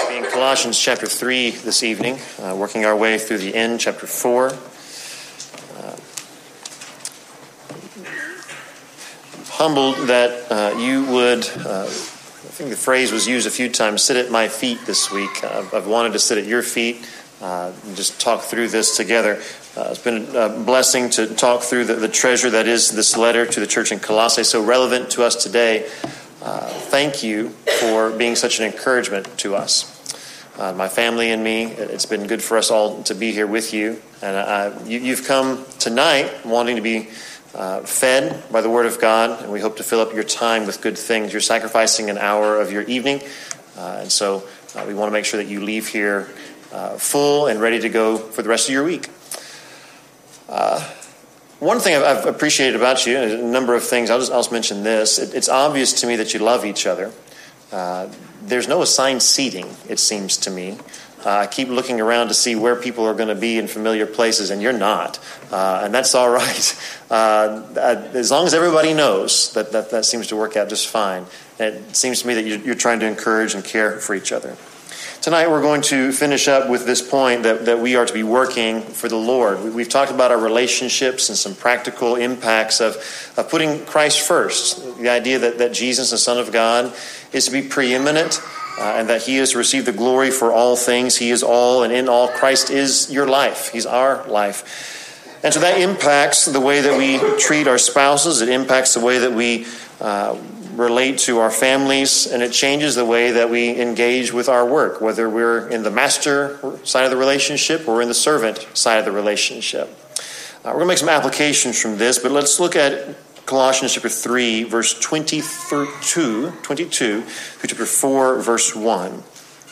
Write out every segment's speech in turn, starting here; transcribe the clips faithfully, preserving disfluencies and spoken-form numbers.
be in Colossians chapter three this evening, uh, working our way through the end, chapter four. Uh, humbled that uh, you would, uh, I think the phrase was used a few times, sit at my feet this week. Uh, I've wanted to sit at your feet uh, and just talk through this together. Uh, it's been a blessing to talk through the, the treasure that is this letter to the church in Colossae, so relevant to us today. Uh, thank you for being such an encouragement to us. Uh, my family and me, it's been good for us all to be here with you. And uh, you, you've come tonight wanting to be uh, fed by the Word of God, and we hope to fill up your time with good things. You're sacrificing an hour of your evening, uh, and so uh, we want to make sure that you leave here uh, full and ready to go for the rest of your week. Uh, one thing I've, I've appreciated about you, a number of things, I'll just, I'll just mention this. It, it's obvious to me that you love each other. Uh, there's no assigned seating, it seems to me. Uh, I keep looking around to see where people are going to be in familiar places, and you're not. Uh, and that's all right. Uh, as long as everybody knows, that, that, that seems to work out just fine. And it seems to me that you're, you're trying to encourage and care for each other. Tonight we're going to finish up with this point that, that we are to be working for the Lord. We've talked about our relationships and some practical impacts of, of putting Christ first. The idea that, that Jesus, the Son of God, is to be preeminent uh, and that he is to receive the glory for all things. He is all, and in all, Christ is your life. He's our life. And so that impacts the way that we treat our spouses. It impacts the way that we uh, relate to our families, and it changes the way that we engage with our work, whether we're in the master side of the relationship or in the servant side of the relationship. Uh, we're going to make some applications from this, but let's look at Colossians chapter three, verse twenty-two, twenty-two through chapter four, verse one.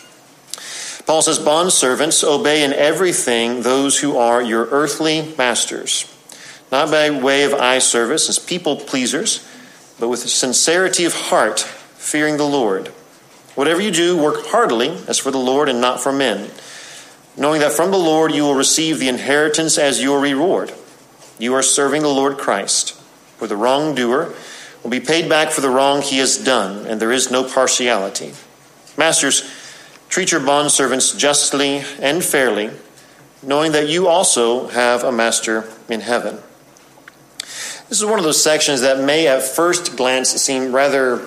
Paul says, "Bondservants, obey in everything those who are your earthly masters, not by way of eye service as people pleasers, but with sincerity of heart, fearing the Lord. Whatever you do, work heartily as for the Lord and not for men, knowing that from the Lord you will receive the inheritance as your reward. You are serving the Lord Christ. For the wrongdoer will be paid back for the wrong he has done, and there is no partiality. Masters, treat your bondservants justly and fairly, knowing that you also have a master in heaven." This is one of those sections that may at first glance seem rather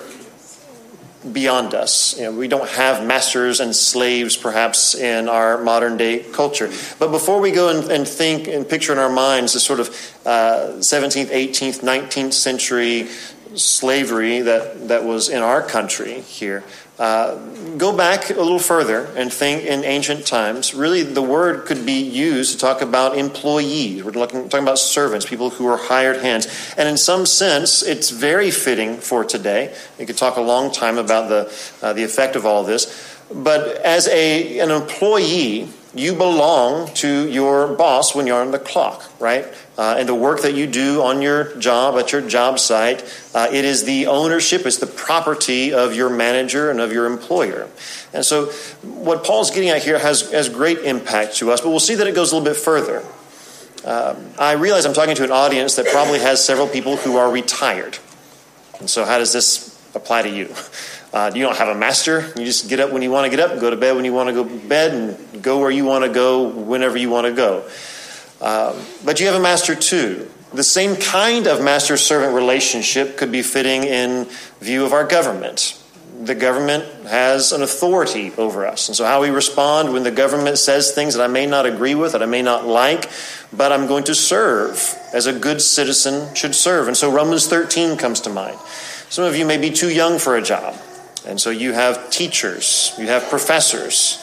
beyond us. You know, we don't have masters and slaves perhaps in our modern day culture. But before we go and, and think and picture in our minds the sort of uh, seventeenth, eighteenth, nineteenth century slavery that, that was in our country here, uh, go back a little further and think in ancient times. Really, the word could be used to talk about employees. We're looking, talking about servants, people who are hired hands. And in some sense, it's very fitting for today. You could talk a long time about the uh, the effect of all this. But as a an employee, you belong to your boss when you're on the clock, right? Uh, and the work that you do on your job, at your job site, uh, it is the ownership, it's the property of your manager and of your employer. And so what Paul's getting at here has, has great impact to us, but we'll see that it goes a little bit further. Um, I realize I'm talking to an audience that probably has several people who are retired. And so how does this apply to you? Uh, you don't have a master. You just get up when you want to get up, go to bed when you want to go to bed, and go where you want to go whenever you want to go. Um, but you have a master too. The same kind of master-servant relationship could be fitting in view of our government. The government has an authority over us. And so how we respond when the government says things that I may not agree with, that I may not like, but I'm going to serve as a good citizen should serve. And so Romans thirteen comes to mind. Some of you may be too young for a job. And so you have teachers, you have professors,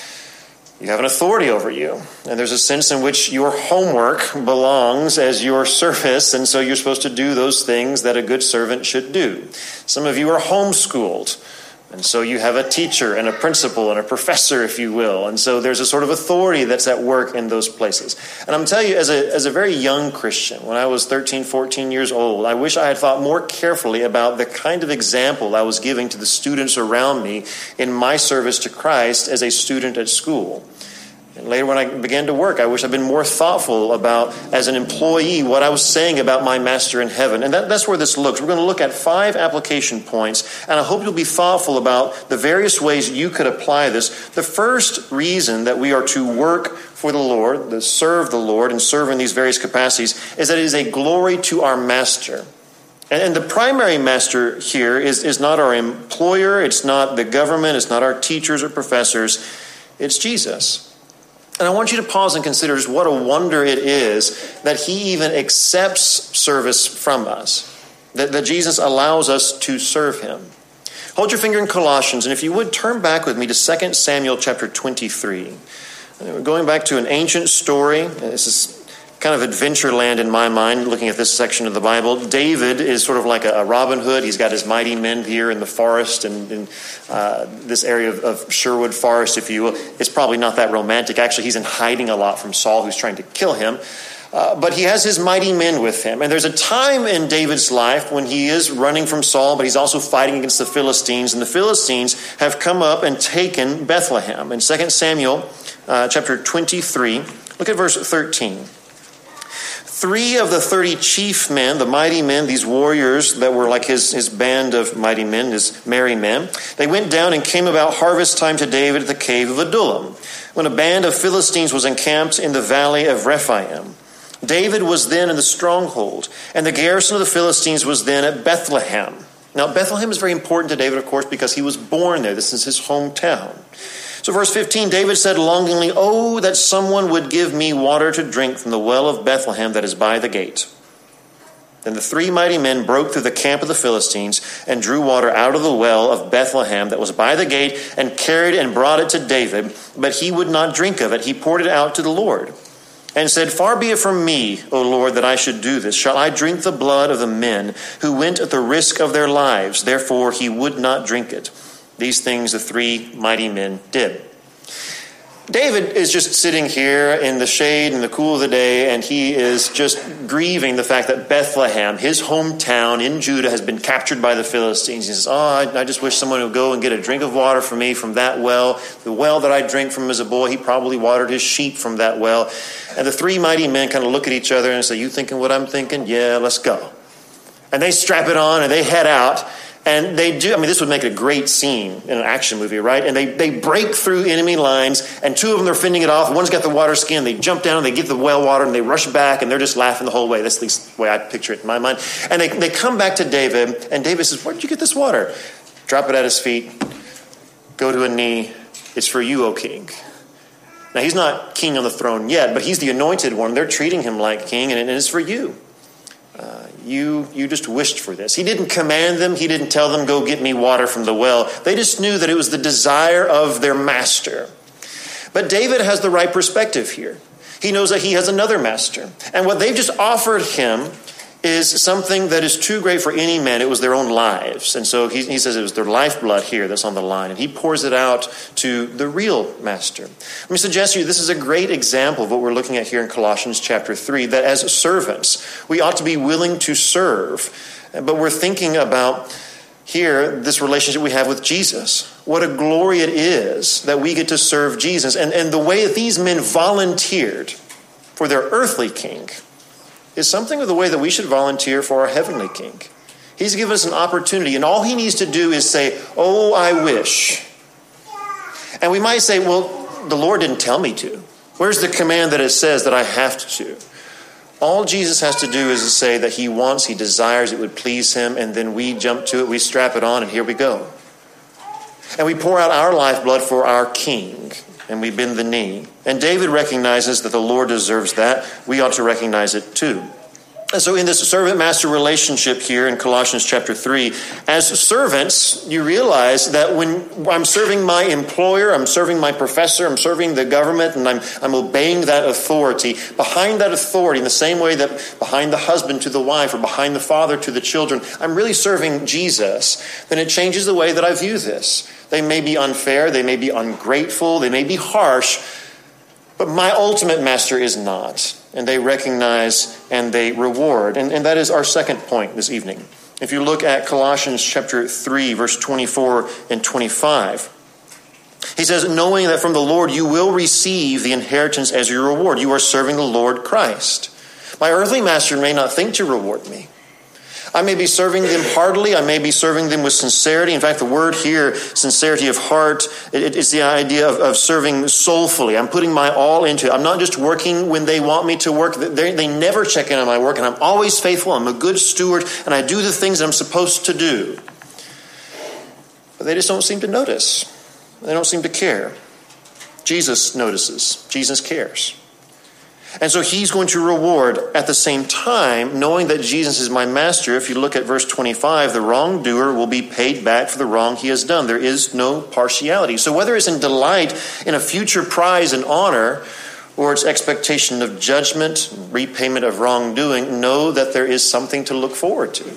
you have an authority over you. And there's a sense in which your homework belongs as your service, and so you're supposed to do those things that a good servant should do. Some of you are homeschooled, and so you have a teacher and a principal and a professor, if you will. And so there's a sort of authority that's at work in those places. And I'm telling you, as a as a very young Christian, when I was thirteen, fourteen years old, I wish I had thought more carefully about the kind of example I was giving to the students around me in my service to Christ as a student at school. And later when I began to work, I wish I'd been more thoughtful about, as an employee, what I was saying about my master in heaven. And that, that's where this looks. We're going to look at five application points, and I hope you'll be thoughtful about the various ways you could apply this. The first reason that we are to work for the Lord, to serve the Lord and serve in these various capacities, is that it is a glory to our master. And, and the primary master here is, is not our employer, it's not the government, it's not our teachers or professors, it's Jesus. And I want you to pause and consider just what a wonder it is that he even accepts service from us, that, that Jesus allows us to serve him. Hold your finger in Colossians, and if you would, turn back with me to Second Samuel chapter twenty-three. We're going back to an ancient story. This is kind of adventure land in my mind, looking at this section of the Bible. David is sort of like a, a Robin Hood. He's got his mighty men here in the forest and in uh, this area of, of Sherwood Forest, if you will. It's probably not that romantic. Actually, he's in hiding a lot from Saul, who's trying to kill him. Uh, but he has his mighty men with him. And there's a time in David's life when he is running from Saul, but he's also fighting against the Philistines. And the Philistines have come up and taken Bethlehem. In Second Samuel uh, chapter twenty-three, look at verse thirteen. Three of the thirty chief men, the mighty men, these warriors that were like his, his band of mighty men, his merry men, they went down and came about harvest time to David at the cave of Adullam, when a band of Philistines was encamped in the valley of Rephaim. David was then in the stronghold, and the garrison of the Philistines was then at Bethlehem. Now, Bethlehem is very important to David, of course, because he was born there. This is his hometown. So verse fifteen, David said longingly, "Oh, that someone would give me water to drink from the well of Bethlehem that is by the gate." Then the three mighty men broke through the camp of the Philistines and drew water out of the well of Bethlehem that was by the gate and carried and brought it to David, but he would not drink of it. He poured it out to the Lord and said, "Far be it from me, O Lord, that I should do this. Shall I drink the blood of the men who went at the risk of their lives?" Therefore he would not drink it. These things the three mighty men did. David is just sitting here in the shade and the cool of the day, and he is just grieving the fact that Bethlehem, his hometown in Judah, has been captured by the Philistines. He says, "Oh, I, I just wish someone would go and get a drink of water for me from that well. The well that I drank from as a boy, he probably watered his sheep from that well." And the three mighty men kind of look at each other and say, "You thinking what I'm thinking? Yeah, let's go." And they strap it on and they head out. And they do, I mean, this would make a great scene in an action movie, right? And they, they break through enemy lines, and two of them, they're fending it off. One's got the water skin. They jump down, and they get the well water, and they rush back, and they're just laughing the whole way. That's at least the way I picture it in my mind. And they, they come back to David, and David says, "Where did you get this water?" Drop it at his feet. Go to a knee. "It's for you, O king." Now, he's not king on the throne yet, but he's the anointed one. They're treating him like king, and it is for you. Uh, you you just wished for this. He didn't command them. He didn't tell them, "Go get me water from the well." They just knew that it was the desire of their master. But David has the right perspective here. He knows that he has another master. And what they've just offered him is something that is too great for any man. It was their own lives. And so he, he says it was their lifeblood here that's on the line. And he pours it out to the real master. Let me suggest to you this is a great example of what we're looking at here in Colossians chapter three, that as servants, we ought to be willing to serve. But we're thinking about here this relationship we have with Jesus. What a glory it is that we get to serve Jesus. And, and the way that these men volunteered for their earthly king is something of the way that we should volunteer for our heavenly king. He's given us an opportunity, and all he needs to do is say, "Oh, I wish." And we might say, "Well, the Lord didn't tell me to. Where's the command that it says that I have to?" All Jesus has to do is to say that he wants, he desires, it would please him, and then we jump to it, we strap it on, and here we go. And we pour out our lifeblood for our king, and we bend the knee. And David recognizes that the Lord deserves that. We ought to recognize it too. And so in this servant-master relationship here in Colossians chapter three, as servants, you realize that when I'm serving my employer, I'm serving my professor, I'm serving the government, and I'm, I'm obeying that authority, behind that authority, in the same way that behind the husband to the wife or behind the father to the children, I'm really serving Jesus, then it changes the way that I view this. They may be unfair, they may be ungrateful, they may be harsh, but my ultimate master is not. And they recognize and they reward. And, and that is our second point this evening. If you look at Colossians chapter three, verse twenty-four and twenty-five, He says, knowing that from the Lord you will receive the inheritance as your reward. You are serving the Lord Christ. My earthly master may not think to reward me. I may be serving them heartily. I may be serving them with sincerity. In fact, the word here, sincerity of heart, it, it's the idea of, of serving soulfully. I'm putting my all into it. I'm not just working when they want me to work. They, they never check in on my work, and I'm always faithful. I'm a good steward, and I do the things that I'm supposed to do. But they just don't seem to notice. They don't seem to care. Jesus notices. Jesus cares. And so he's going to reward at the same time, knowing that Jesus is my master. If you look at verse twenty-five, the wrongdoer will be paid back for the wrong he has done. There is no partiality. So whether it's in delight in a future prize and honor, or its expectation of judgment, repayment of wrongdoing, know that there is something to look forward to.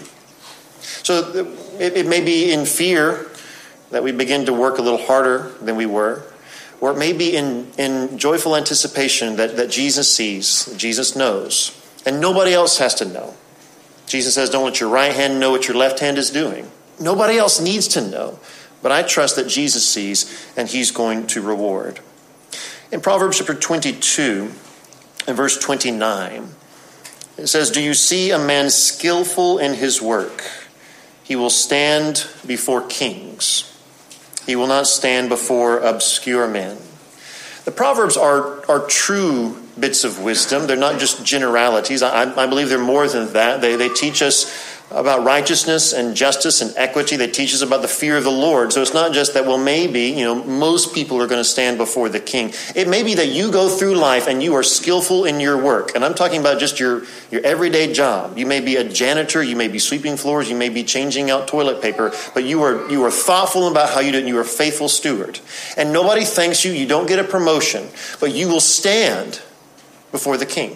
So it, it may be in fear that we begin to work a little harder than we were. Or it may be in, in joyful anticipation that, that Jesus sees, that Jesus knows, and nobody else has to know. Jesus says, don't let your right hand know what your left hand is doing. Nobody else needs to know, but I trust that Jesus sees, and he's going to reward. In Proverbs chapter twenty-two and verse twenty-nine, it says, do you see a man skillful in his work? He will stand before kings. He will not stand before obscure men. The Proverbs are, are true bits of wisdom. They're not just generalities. I, I believe they're more than that. They, they teach us about righteousness and justice and equity. They teach us about the fear of the Lord. So it's not just that, well, maybe, you know, most people are going to stand before the king. It may be that you go through life and you are skillful in your work. And I'm talking about just your, your everyday job. You may be a janitor. You may be sweeping floors. You may be changing out toilet paper. But you are, you are thoughtful about how you do it, and you are a faithful steward. And nobody thanks you. You don't get a promotion. But you will stand before the king.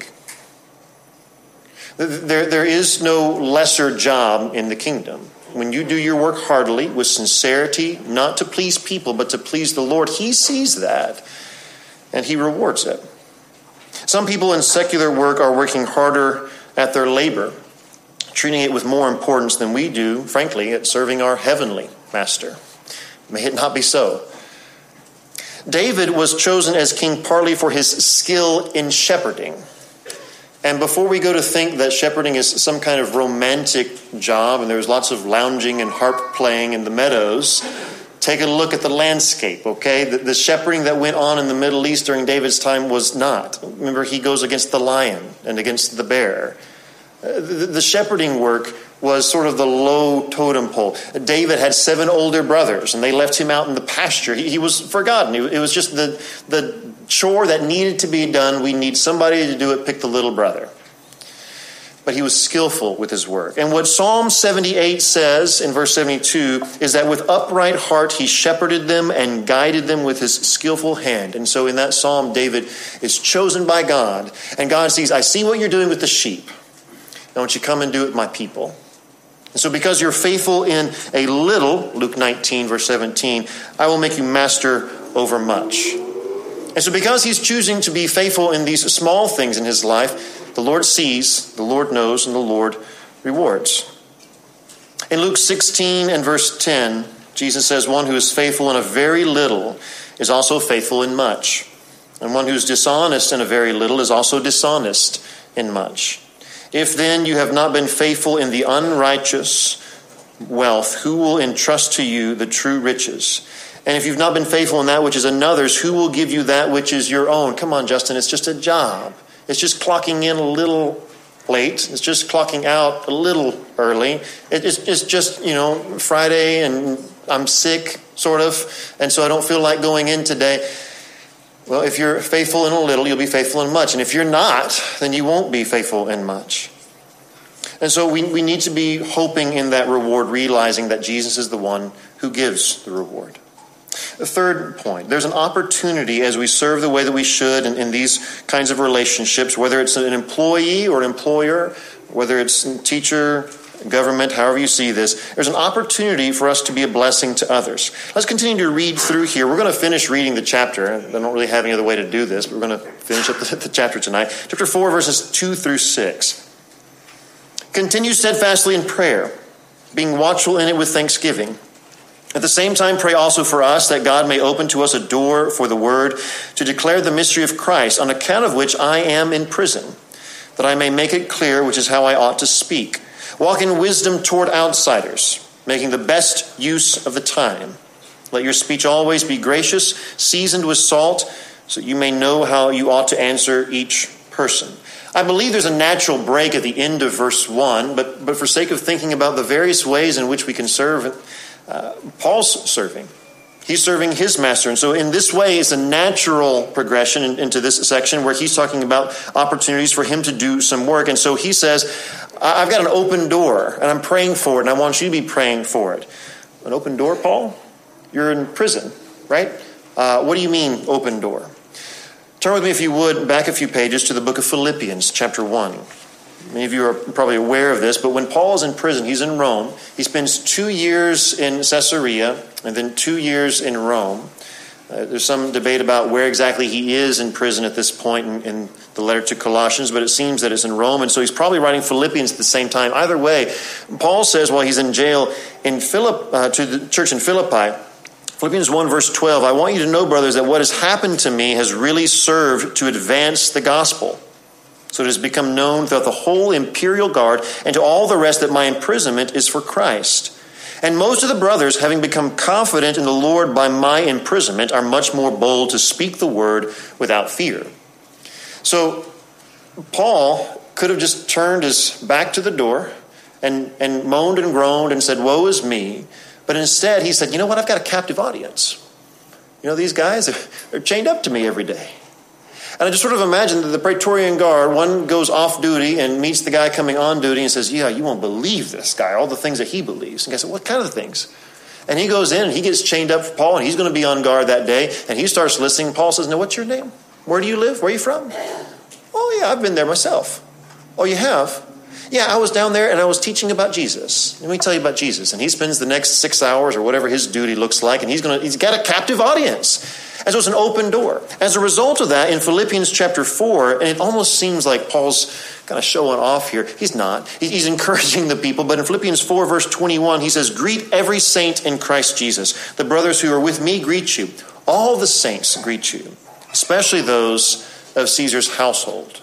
There, there is no lesser job in the kingdom. When you do your work heartily, with sincerity, not to please people, but to please the Lord, he sees that, and he rewards it. Some people in secular work are working harder at their labor, treating it with more importance than we do, frankly, at serving our heavenly master. May it not be so. David was chosen as king partly for his skill in shepherding. And before we go to think that shepherding is some kind of romantic job and there's lots of lounging and harp playing in the meadows, take a look at the landscape, okay? The, the shepherding that went on in the Middle East during David's time was not. Remember, he goes against the lion and against the bear. Uh, the, the shepherding work was sort of the low totem pole. David had seven older brothers, and they left him out in the pasture. He, he was forgotten. It, it was just the, the chore that needed to be done. We need somebody to do it. Pick the little brother. But he was skillful with his work. And what Psalm seventy-eight says in verse seventy-two is that with upright heart he shepherded them and guided them with his skillful hand. And so in that psalm, David is chosen by God. And God sees, I see what you're doing with the sheep. Now, won't you come and do it with my people? And so because you're faithful in a little, Luke nineteen, verse seventeen, I will make you master over much. And so because he's choosing to be faithful in these small things in his life, the Lord sees, the Lord knows, and the Lord rewards. In Luke sixteen and verse ten, Jesus says, one who is faithful in a very little is also faithful in much. And one who is dishonest in a very little is also dishonest in much. If then you have not been faithful in the unrighteous wealth, who will entrust to you the true riches? And if you've not been faithful in that which is another's, who will give you that which is your own? Come on, Justin, it's just a job. It's just clocking in a little late. It's just clocking out a little early. It's, it's just, you know, Friday and I'm sick, sort of, and so I don't feel like going in today. Well, if you're faithful in a little, you'll be faithful in much. And if you're not, then you won't be faithful in much. And so we, we need to be hoping in that reward, realizing that Jesus is the one who gives the reward. The third point, there's an opportunity as we serve the way that we should in, in these kinds of relationships, whether it's an employee or an employer, whether it's a teacher, government, however you see this, there's an opportunity for us to be a blessing to others. Let's continue to read through here. We're going to finish reading the chapter. I don't really have any other way to do this, but we're going to finish up the, the chapter tonight. Chapter four, verses two through six. Continue steadfastly in prayer, being watchful in it with thanksgiving. At the same time, pray also for us that God may open to us a door for the word to declare the mystery of Christ, on account of which I am in prison, that I may make it clear which is how I ought to speak. Walk in wisdom toward outsiders, making the best use of the time. Let your speech always be gracious, seasoned with salt, so you may know how you ought to answer each person. I believe there's a natural break at the end of verse one, but, but for sake of thinking about the various ways in which we can serve, uh, Paul's serving. He's serving his master. And so in this way, it's a natural progression in, into this section where he's talking about opportunities for him to do some work. And so he says, I've got an open door, and I'm praying for it, and I want you to be praying for it. An open door, Paul? You're in prison, right? Uh, what do you mean, open door? Turn with me, if you would, back a few pages to the book of Philippians, chapter one. Many of you are probably aware of this, but when Paul is in prison, he's in Rome. He spends two years in Caesarea and then two years in Rome. Uh, there's some debate about where exactly he is in prison at this point in, in the letter to Colossians, but it seems that it's in Rome, and so he's probably writing Philippians at the same time. Either way, Paul says while he's in jail in Philipp, uh, to the church in Philippi, Philippians one, verse twelve, I want you to know, brothers, that what has happened to me has really served to advance the gospel. So it has become known throughout the whole imperial guard and to all the rest that my imprisonment is for Christ. And most of the brothers, having become confident in the Lord by my imprisonment, are much more bold to speak the word without fear. So Paul could have just turned his back to the door and, and moaned and groaned and said, woe is me. But instead he said, you know what, I've got a captive audience. You know, these guys, they're, they're chained up to me every day. And I just sort of imagine that the Praetorian Guard, one goes off duty and meets the guy coming on duty and says, yeah, you won't believe this guy, all the things that he believes. And the guy said, what kind of things? And he goes in and he gets chained up for Paul, and he's going to be on guard that day. And he starts listening. Paul says, now, what's your name? Where do you live? Where are you from? Oh, yeah, I've been there myself. Oh, you have? Yeah, I was down there and I was teaching about Jesus. Let me tell you about Jesus. And he spends the next six hours or whatever his duty looks like, and he's going to, he's got a captive audience. And so it's an open door. As a result of that, in Philippians chapter four, and it almost seems like Paul's kind of showing off here. He's not. He's encouraging the people. But in Philippians four, verse twenty-one, he says, greet every saint in Christ Jesus. The brothers who are with me greet you. All the saints greet you, especially those of Caesar's household.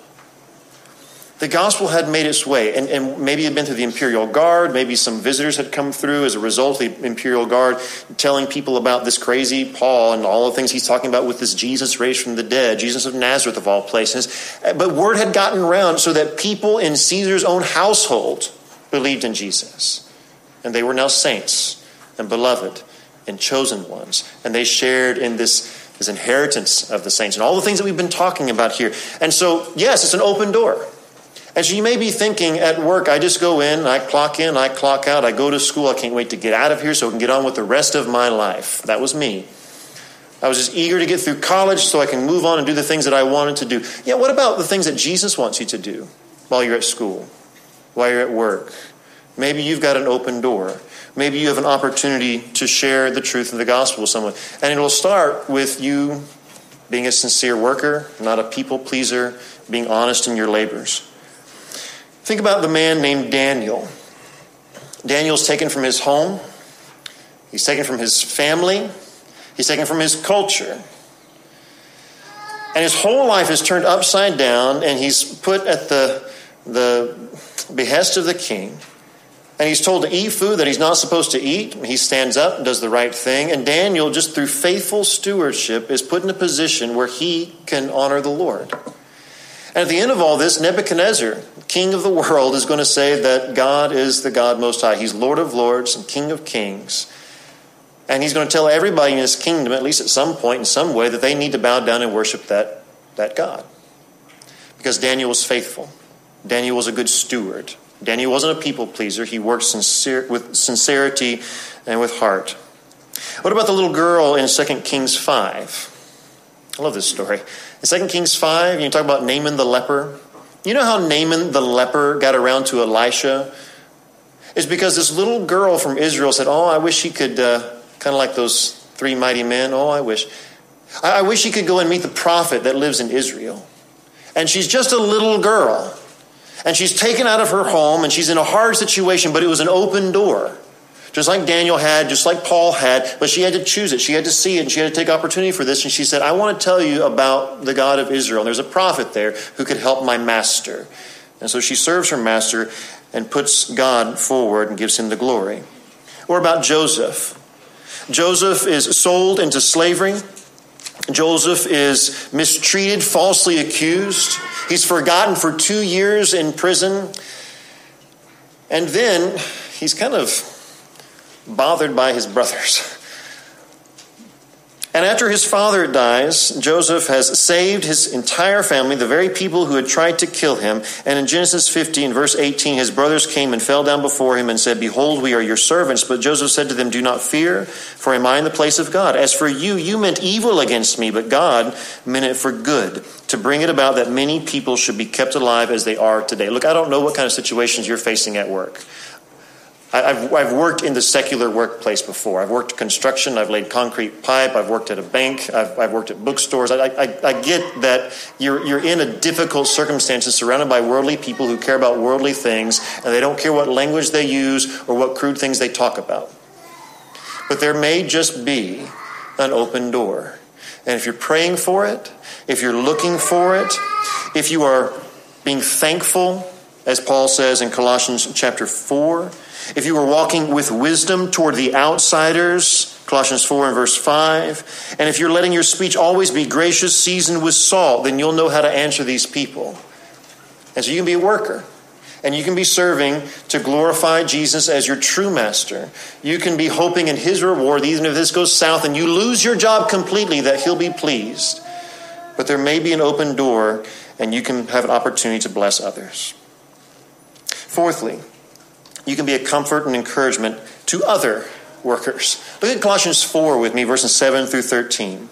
The gospel had made its way, and, and maybe it had been through the imperial guard. Maybe some visitors had come through as a result of the imperial guard telling people about this crazy Paul and all the things he's talking about with this Jesus raised from the dead, Jesus of Nazareth of all places. But word had gotten around so that people in Caesar's own household believed in Jesus. And they were now saints and beloved and chosen ones. And they shared in this, this inheritance of the saints and all the things that we've been talking about here. And so, yes, it's an open door. And so you may be thinking at work, I just go in, I clock in, I clock out, I go to school, I can't wait to get out of here so I can get on with the rest of my life. That was me. I was just eager to get through college so I can move on and do the things that I wanted to do. Yeah, what about the things that Jesus wants you to do while you're at school, while you're at work? Maybe you've got an open door. Maybe you have an opportunity to share the truth of the gospel with someone. And it will start with you being a sincere worker, not a people pleaser, being honest in your labors. Think about the man named Daniel. Daniel's taken from his home. He's taken from his family. He's taken from his culture. And his whole life is turned upside down, and he's put at the, the behest of the king. And he's told to eat food that he's not supposed to eat. He stands up and does the right thing. And Daniel, just through faithful stewardship, is put in a position where he can honor the Lord. And at the end of all this, Nebuchadnezzar, king of the world, is going to say that God is the God Most High. He's Lord of lords and King of kings. And he's going to tell everybody in his kingdom, at least at some point, in some way, that they need to bow down and worship that, that God. Because Daniel was faithful. Daniel was a good steward. Daniel wasn't a people pleaser. He worked sincere, with sincerity and with heart. What about the little girl in Second Kings five? I love this story. In Second Kings five, you talk about Naaman the leper. You know how Naaman the leper got around to Elisha? It's because this little girl from Israel said, oh, I wish he could, uh, kind of like those three mighty men. Oh, I wish. I, I wish he could go and meet the prophet that lives in Israel. And she's just a little girl. And she's taken out of her home, and she's in a hard situation, but it was an open door Just like Daniel had, just like Paul had, but she had to choose it. She had to see it, and she had to take opportunity for this. And she said, I want to tell you about the God of Israel. And there's a prophet there who could help my master. And so she serves her master and puts God forward and gives him the glory. Or about Joseph. Joseph is sold into slavery. Joseph is mistreated, falsely accused. He's forgotten for two years in prison. And then he's kind of bothered by his brothers. And after his father dies, Joseph has saved his entire family, the very people who had tried to kill him. And in Genesis fifteen, verse eighteen, his brothers came and fell down before him and said, Behold, we are your servants. But Joseph said to them, Do not fear, for am I in the place of God? As for you, you meant evil against me, but God meant it for good, to bring it about that many people should be kept alive as they are today. Look, I don't know what kind of situations you're facing at work. I've, I've worked in the secular workplace before. I've worked construction. I've laid concrete pipe. I've worked at a bank. I've, I've worked at bookstores. I, I, I get that you're, you're in a difficult circumstances surrounded by worldly people who care about worldly things, and they don't care what language they use or what crude things they talk about. But there may just be an open door. And if you're praying for it, if you're looking for it, if you are being thankful, as Paul says in Colossians chapter four, if you are walking with wisdom toward the outsiders, Colossians four and verse five, and if you're letting your speech always be gracious, seasoned with salt, then you'll know how to answer these people. And so you can be a worker, and you can be serving to glorify Jesus as your true master. You can be hoping in his reward, even if this goes south and you lose your job completely, that he'll be pleased. But there may be an open door, and you can have an opportunity to bless others. Fourthly, you can be a comfort and encouragement to other workers. Look at Colossians four with me, verses seven through thirteen.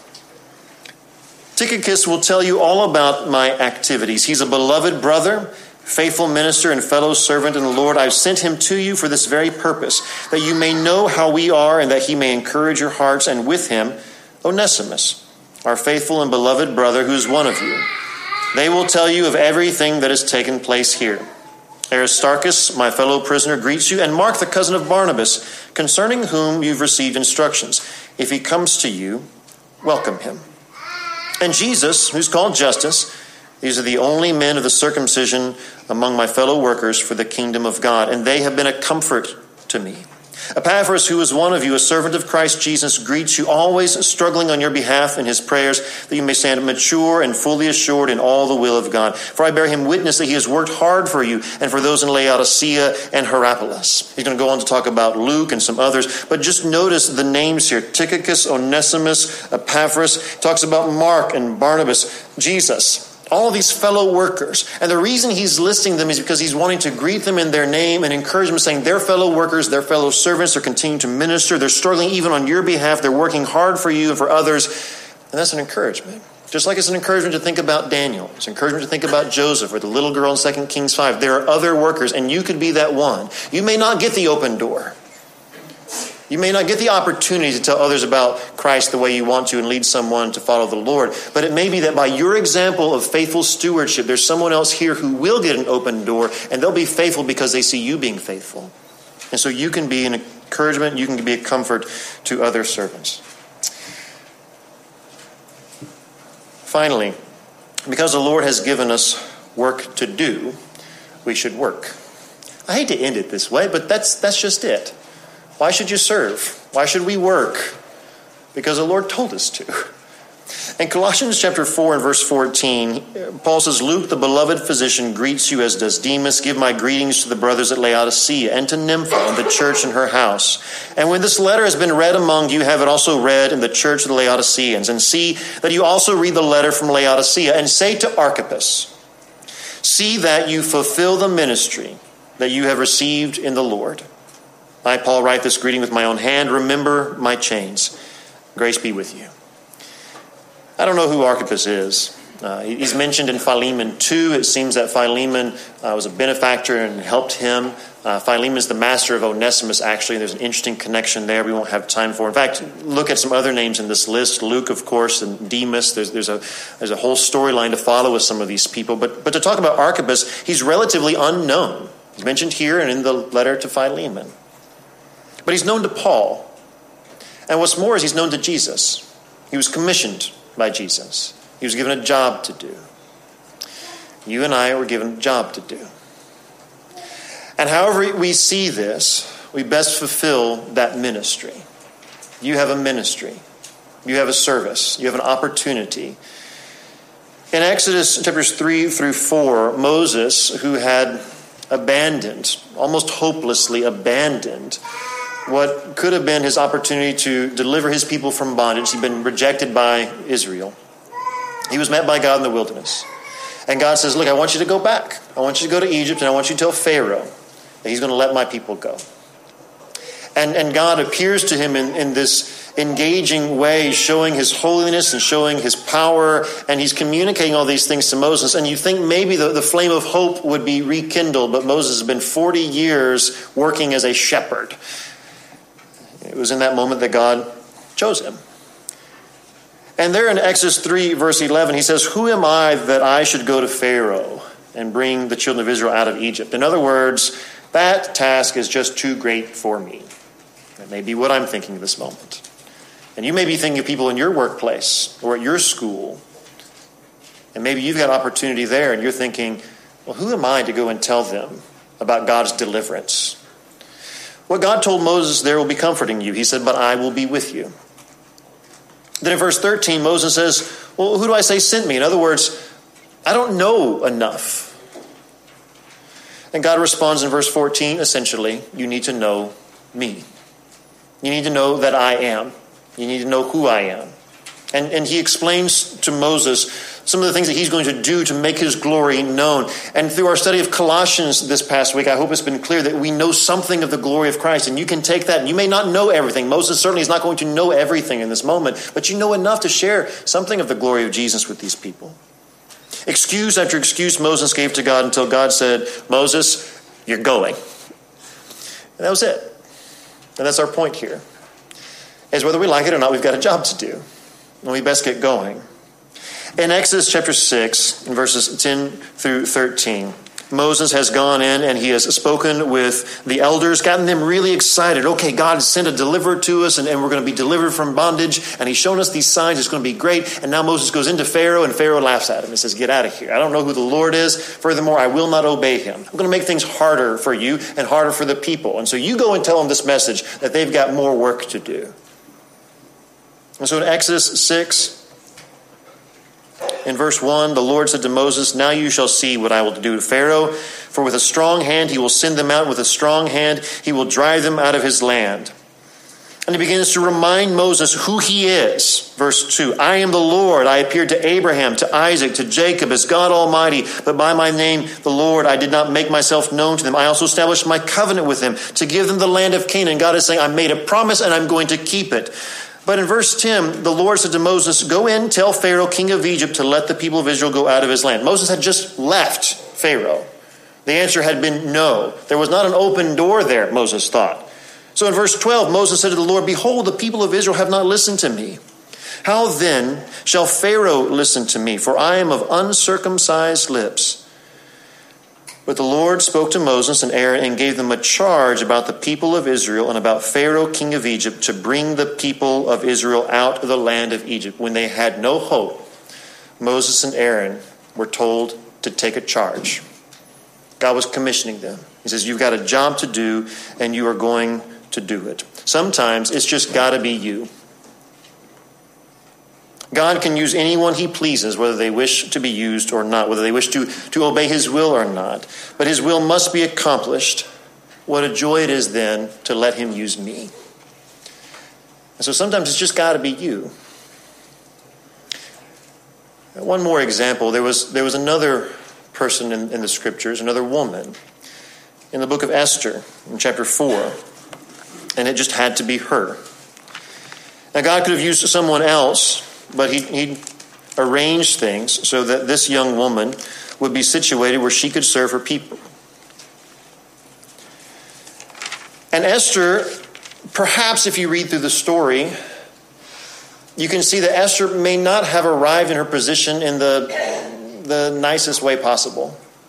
Tychicus will tell you all about my activities. He's a beloved brother, faithful minister, and fellow servant in the Lord. I've sent him to you for this very purpose, that you may know how we are and that he may encourage your hearts, and with him Onesimus, our faithful and beloved brother, who is one of you. They will tell you of everything that has taken place here. Aristarchus, my fellow prisoner, greets you, and Mark, the cousin of Barnabas, concerning whom you've received instructions. If he comes to you, welcome him. And Jesus, who's called Justus, these are the only men of the circumcision among my fellow workers for the kingdom of God, and they have been a comfort to me. Epaphras, who is one of you, a servant of Christ Jesus, greets you, always struggling on your behalf in his prayers, that you may stand mature and fully assured in all the will of God. For I bear him witness that he has worked hard for you and for those in Laodicea and Hierapolis. He's going to go on to talk about Luke and some others, but just notice the names here. Tychicus, Onesimus, Epaphras. Talks about Mark and Barnabas, Jesus. All of these fellow workers. And the reason he's listing them is because he's wanting to greet them in their name and encourage them, saying they're fellow workers, they're fellow servants, they're continuing to minister, they're struggling even on your behalf, they're working hard for you and for others. And that's an encouragement. Just like it's an encouragement to think about Daniel. It's an encouragement to think about Joseph or the little girl in Second Kings five. There are other workers, and you could be that one. You may not get the open door. You may not get the opportunity to tell others about Christ the way you want to and lead someone to follow the Lord. But it may be that by your example of faithful stewardship, there's someone else here who will get an open door, and they'll be faithful because they see you being faithful. And so you can be an encouragement, you can be a comfort to other servants. Finally, because the Lord has given us work to do, we should work. I hate to end it this way, but that's that's just it. Why should you serve? Why should we work? Because the Lord told us to. In Colossians chapter four and verse fourteen, Paul says, Luke, the beloved physician, greets you, as does Demas. Give my greetings to the brothers at Laodicea and to Nympha and the church in her house. And when this letter has been read among you, have it also read in the church of the Laodiceans. And see that you also read the letter from Laodicea, and say to Archippus, see that you fulfill the ministry that you have received in the Lord. I, Paul, write this greeting with my own hand. Remember my chains. Grace be with you. I don't know who Archippus is. Uh, he's mentioned in Philemon two. It seems that Philemon uh, was a benefactor and helped him. Uh, Philemon is the master of Onesimus, actually. There's an interesting connection there we won't have time for. In fact, look at some other names in this list. Luke, of course, and Demas. There's, there's a there's a whole storyline to follow with some of these people. But, but to talk about Archippus, he's relatively unknown. He's mentioned here and in the letter to Philemon. But he's known to Paul. And what's more is he's known to Jesus. He was commissioned by Jesus. He was given a job to do. You and I were given a job to do. And however we see this, we best fulfill that ministry. You have a ministry. You have a service. You have an opportunity. In Exodus chapters three through four, Moses, who had abandoned, almost hopelessly abandoned, what could have been his opportunity to deliver his people from bondage. He'd been rejected by Israel. He was met by God in the wilderness. And God says, look, I want you to go back. I want you to go to Egypt, and I want you to tell Pharaoh that he's going to let my people go. And, and God appears to him in, in this engaging way, showing his holiness and showing his power, and he's communicating all these things to Moses. And you think maybe the, the flame of hope would be rekindled, but Moses has been forty years working as a shepherd. It was in that moment that God chose him. And there in Exodus three, verse eleven, he says, who am I that I should go to Pharaoh and bring the children of Israel out of Egypt? In other words, that task is just too great for me. That may be what I'm thinking at this moment. And you may be thinking of people in your workplace or at your school. And maybe you've got opportunity there and you're thinking, well, who am I to go and tell them about God's deliverance? What God told Moses there will be comforting you. He said, but I will be with you. Then in verse thirteen, Moses says, well, who do I say sent me? In other words, I don't know enough. And God responds in verse fourteen, essentially, you need to know me. You need to know that I am. You need to know who I am. And, and he explains to Moses some of the things that he's going to do to make his glory known. And through our study of Colossians this past week, I hope it's been clear that we know something of the glory of Christ. And you can take that, and you may not know everything. Moses certainly is not going to know everything in this moment, but you know enough to share something of the glory of Jesus with these people. Excuse after excuse Moses gave to God until God said, Moses, you're going. And that was it. And that's our point here. Is whether we like it or not, we've got a job to do. And we best get going. In Exodus chapter six, in verses ten through thirteen, Moses has gone in and he has spoken with the elders, gotten them really excited. Okay, God sent a deliverer to us, and, and we're going to be delivered from bondage. And he's shown us these signs. It's going to be great. And now Moses goes into Pharaoh, and Pharaoh laughs at him and says, get out of here. I don't know who the Lord is. Furthermore, I will not obey him. I'm going to make things harder for you and harder for the people. And so you go and tell them this message that they've got more work to do. And so in Exodus six, in verse one, the Lord said to Moses, now you shall see what I will do to Pharaoh, for with a strong hand he will send them out, and with a strong hand he will drive them out of his land. And he begins to remind Moses who he is. Verse two, I am the Lord. I appeared to Abraham, to Isaac, to Jacob as God Almighty, but by my name, the Lord, I did not make myself known to them. I also established my covenant with them to give them the land of Canaan. God is saying, I made a promise and I'm going to keep it. But in verse ten, the Lord said to Moses, go in, tell Pharaoh, king of Egypt, to let the people of Israel go out of his land. Moses had just left Pharaoh. The answer had been no. There was not an open door there, Moses thought. So in verse twelve, Moses said to the Lord, behold, the people of Israel have not listened to me. How then shall Pharaoh listen to me? For I am of uncircumcised lips. But the Lord spoke to Moses and Aaron and gave them a charge about the people of Israel and about Pharaoh, king of Egypt, to bring the people of Israel out of the land of Egypt. When they had no hope, Moses and Aaron were told to take a charge. God was commissioning them. He says, you've got a job to do, and you are going to do it. Sometimes it's just got to be you. God can use anyone he pleases, whether they wish to be used or not, whether they wish to, to obey his will or not. But his will must be accomplished. What a joy it is then to let him use me. And so sometimes it's just got to be you. One more example. There was, there was another person in, in the scriptures, another woman, in the book of Esther, in chapter four. And it just had to be her. Now God could have used someone else, but he, he arranged things so that this young woman would be situated where she could serve her people. And Esther, perhaps if you read through the story, you can see that Esther may not have arrived in her position in the, the nicest way possible.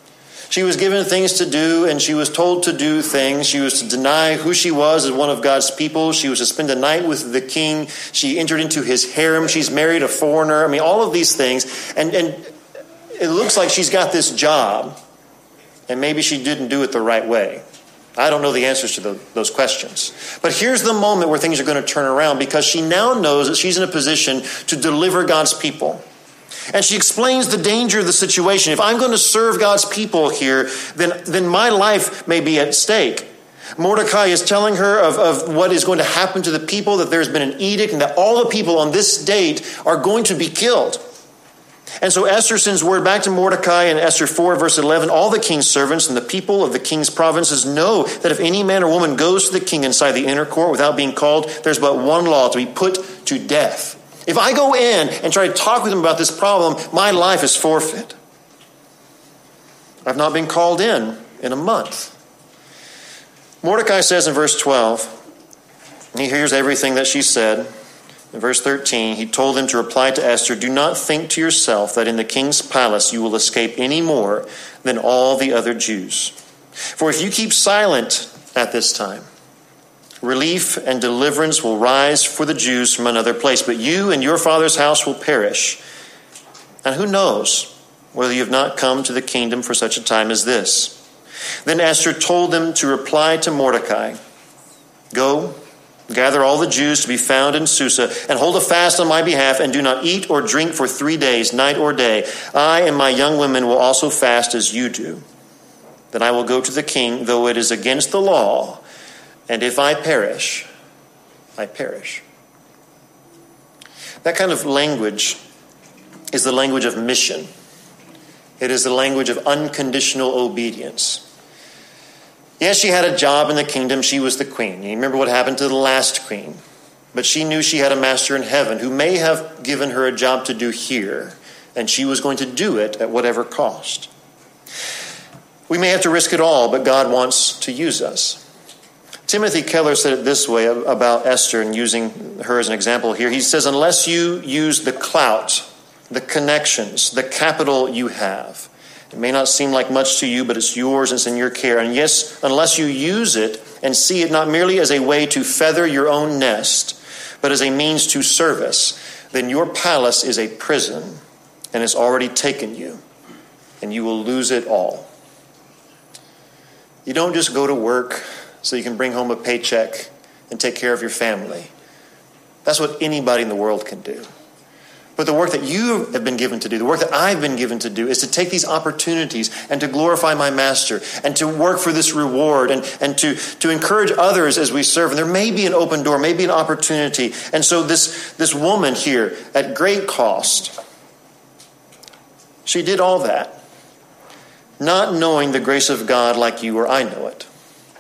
She was given things to do, and she was told to do things. She was to deny who she was as one of God's people. She was to spend the night with the king. She entered into his harem. She's married a foreigner. I mean, all of these things. And, and it looks like she's got this job, and maybe she didn't do it the right way. I don't know the answers to the, those questions. But here's the moment where things are going to turn around, because she now knows that she's in a position to deliver God's people. And she explains the danger of the situation. If I'm going to serve God's people here, then, then my life may be at stake. Mordecai is telling her of, of what is going to happen to the people, that there's been an edict, and that all the people on this date are going to be killed. And so Esther sends word back to Mordecai in Esther four, verse eleven. All the king's servants and the people of the king's provinces know that if any man or woman goes to the king inside the inner court without being called, there's but one law: to be put to death. If I go in and try to talk with him about this problem, my life is forfeit. I've not been called in in a month. Mordecai says in verse twelve, and he hears everything that she said. In verse thirteen, he told them to reply to Esther, "Do not think to yourself that in the king's palace you will escape any more than all the other Jews. For if you keep silent at this time, relief and deliverance will rise for the Jews from another place, but you and your father's house will perish. And who knows whether you have not come to the kingdom for such a time as this?" Then Esther told them to reply to Mordecai, "Go, gather all the Jews to be found in Susa, and hold a fast on my behalf, and do not eat or drink for three days, night or day. I and my young women will also fast as you do. Then I will go to the king, though it is against the law, and if I perish, I perish." That kind of language is the language of mission. It is the language of unconditional obedience. Yes, she had a job in the kingdom. She was the queen. You remember what happened to the last queen. But she knew she had a master in heaven who may have given her a job to do here, and she was going to do it at whatever cost. We may have to risk it all, but God wants to use us. Timothy Keller said it this way about Esther, and using her as an example here. He says, unless you use the clout, the connections, the capital you have, it may not seem like much to you, but it's yours and it's in your care. And yes, unless you use it and see it not merely as a way to feather your own nest, but as a means to service, then your palace is a prison and it's already taken you, and you will lose it all. You don't just go to work so you can bring home a paycheck and take care of your family. That's what anybody in the world can do. But the work that you have been given to do, the work that I've been given to do, is to take these opportunities and to glorify my master and to work for this reward and, and to, to encourage others as we serve. And there may be an open door, maybe an opportunity. And so this, this woman here, at great cost, she did all that, not knowing the grace of God like you or I know it.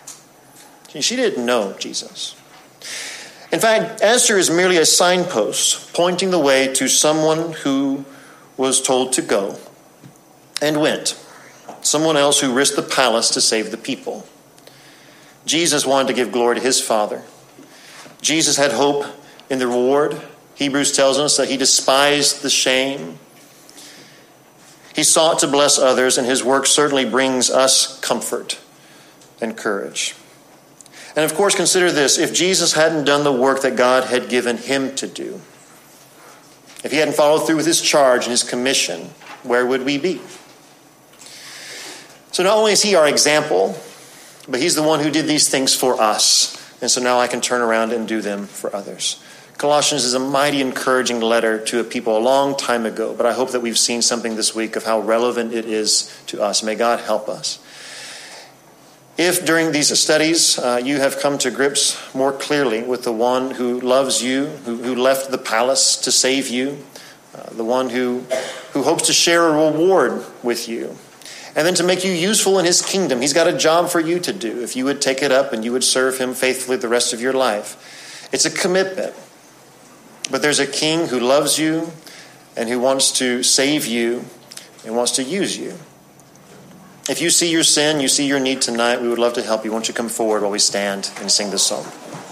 She didn't know Jesus. In fact, Esther is merely a signpost pointing the way to someone who was told to go and went. Someone else who risked the palace to save the people. Jesus wanted to give glory to his Father. Jesus had hope in the reward. Hebrews tells us that he despised the shame. He sought to bless others, and his work certainly brings us comfort and courage. And of course, consider this. If Jesus hadn't done the work that God had given him to do, if he hadn't followed through with his charge and his commission, where would we be? So not only is he our example, but he's the one who did these things for us. And so now I can turn around and do them for others. Colossians is a mighty encouraging letter to a people a long time ago, but I hope that we've seen something this week of how relevant it is to us. May God help us. If during these studies uh, you have come to grips more clearly with the one who loves you, who, who left the palace to save you, uh, the one who, who hopes to share a reward with you, and then to make you useful in his kingdom, he's got a job for you to do if you would take it up and you would serve him faithfully the rest of your life. It's a commitment. But there's a king who loves you and who wants to save you and wants to use you. If you see your sin, you see your need tonight, we would love to help you. Won't you come forward while we stand and sing this song?